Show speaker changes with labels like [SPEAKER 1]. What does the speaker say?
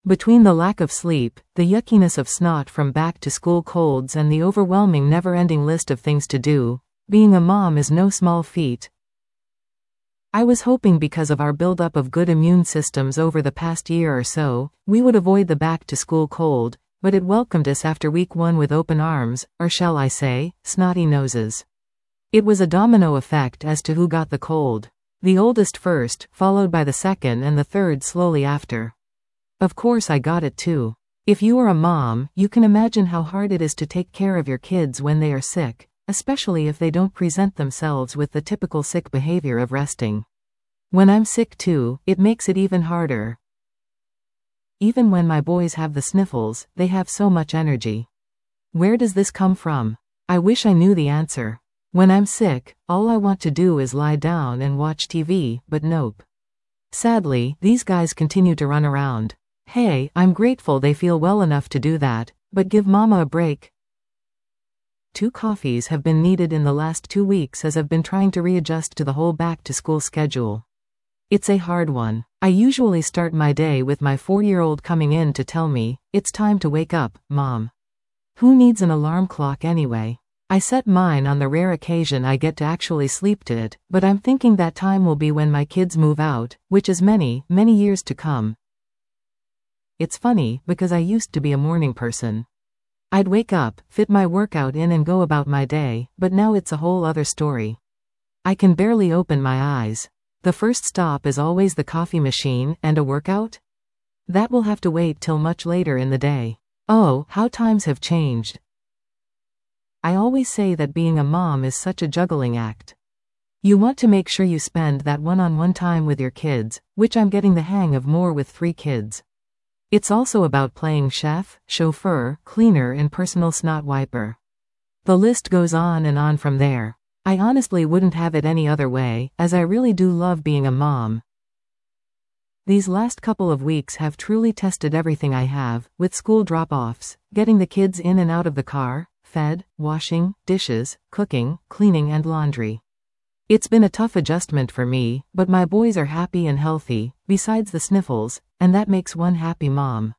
[SPEAKER 1] Between the lack of sleep, the yuckiness of snot from back-to-school colds and the overwhelming never-ending list of things to do, being a mom is no small feat. I was hoping because of our buildup of good immune systems over the past year or so, we would avoid the back-to-school cold, but it welcomed us after week 1 with open arms, or shall I say, snotty noses. It was a domino effect as to who got the cold. The oldest first, followed by the second and the third slowly after. Of course I got it too. If you are a mom, you can imagine how hard it is to take care of your kids when they are sick, especially if they don't present themselves with the typical sick behavior of resting. When I'm sick too, it makes it even harder. Even when my boys have the sniffles, they have so much energy. Where does this come from? I wish I knew the answer. When I'm sick, all I want to do is lie down and watch TV, but nope. Sadly, these guys continue to run around. Hey, I'm grateful they feel well enough to do that, but give mama a break. 2 coffees have been needed in the last 2 weeks as I've been trying to readjust to the whole back-to-school schedule. It's a hard one. I usually start my day with my 4-year-old coming in to tell me, "It's time to wake up, Mom." Who needs an alarm clock anyway? I set mine on the rare occasion I get to actually sleep to it, but I'm thinking that time will be when my kids move out, which is many, many years to come. It's funny, because I used to be a morning person. I'd wake up, fit my workout in and go about my day, but now it's a whole other story. I can barely open my eyes. The first stop is always the coffee machine, and a workout? That will have to wait till much later in the day. Oh, how times have changed. I always say that being a mom is such a juggling act. You want to make sure you spend that one-on-one time with your kids, which I'm getting the hang of more with 3 kids. It's also about playing chef, chauffeur, cleaner and personal snot wiper. The list goes on and on from there. I honestly wouldn't have it any other way, as I really do love being a mom. These last couple of weeks have truly tested everything I have, with school drop-offs, getting the kids in and out of the car, fed, washing, dishes, cooking, cleaning and laundry. It's been a tough adjustment for me, but my boys are happy and healthy, besides the sniffles, and that makes one happy mom.